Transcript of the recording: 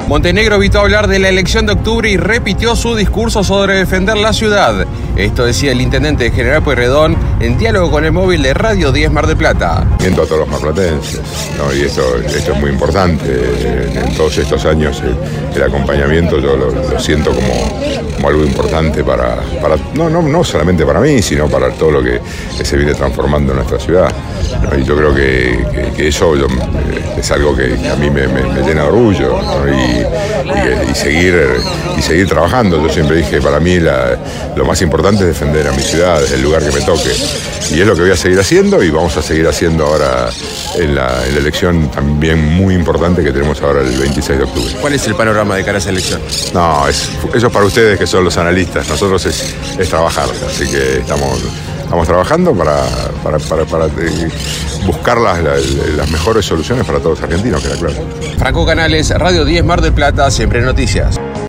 Montenegro evitó hablar de la elección de octubre y repitió su discurso sobre defender la ciudad. Esto decía el intendente de General Pueyrredón en diálogo con el móvil de Radio 10 Mar del Plata. Miento a todos los marplatenses, ¿no? Y esto es muy importante. En todos estos años el acompañamiento yo lo siento como algo importante para no solamente para mí, sino para todo lo que se viene transformando en nuestra ciudad, ¿no? Y yo creo que eso es algo que a mí me llena de orgullo, ¿no? y seguir trabajando. Yo siempre dije, para mí lo más importante es defender a mi ciudad, desde el lugar que me toque. Y es lo que voy a seguir haciendo y vamos a seguir haciendo ahora en la elección también muy importante que tenemos ahora el 26 de octubre. ¿Cuál es el panorama de cara a esa elección? No, eso es para ustedes que son los analistas. Nosotros es trabajar, así que estamos trabajando para buscar las mejores soluciones para todos los argentinos, queda claro. Franco Canales, Radio 10 Mar del Plata, siempre noticias.